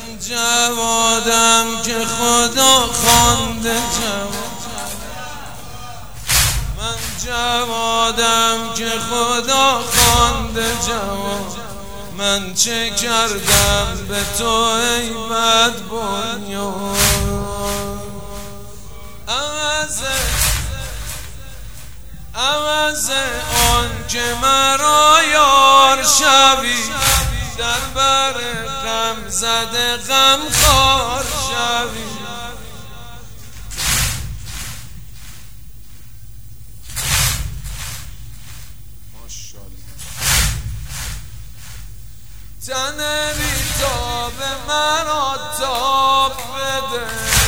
جوادم که خدا خوانده من جوادم که خدا خوانده جواد من چه کردم به تو ای بد بنیان عوض آن که مرا یار شوی در بر غم زده غم خوار شوی تن بیتاب مرا تاب بده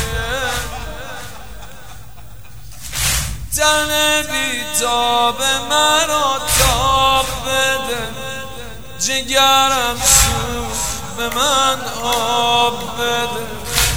تن بیتاب مرا تاب بده جگرم سوز به من آب بده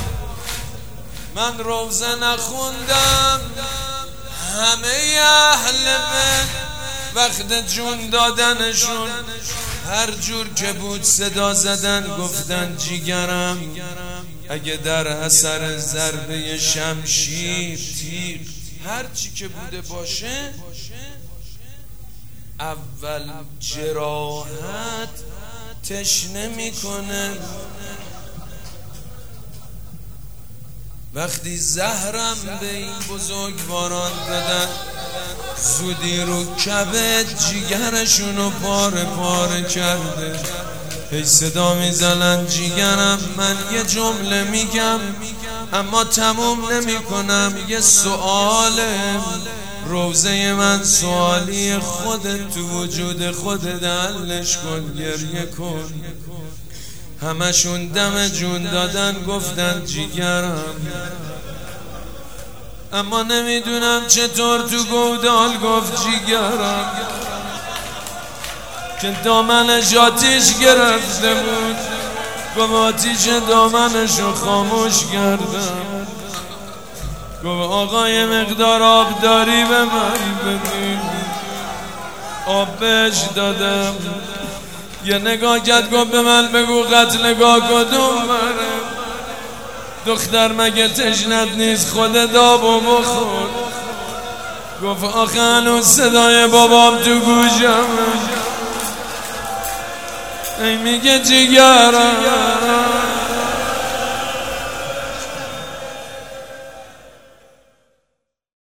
من روزه نخوندم همه اهل بیت وقت جون دادنشون هر جور که بود صدا زدن گفتن جیگرم اگه در اثر ضربه شمشیر تیر هر چی که بوده باشه اول جراحت تشنه میکنه وقتی زهرم به این بزرگواران دادن زودی رو کبد جیگرشونو پاره پاره کرده هی صدا میزنن جیگرم من یه جمله میگم اما تموم نمی کنم یه سؤاله روزه من سوالی خودت تو وجود خودت حلش کن گریه کن همشون دم جون دادن گفتن جیگرم اما نمیدونم چطور تو گودال گفت جیگرم که دامنش آتیش گرفته بود گفت آتیش دامنشو خاموش کردم گفت آقای مقدار آب داری به من بدی آب بهش دادم یه نگاه کرد گفت به من بگو قتلگاه کدوم بره دختر مگه تشنت نیست خودت آبو بخور گفت آخه هنوز صدای بابام تو گوشم ای میگه جیگرم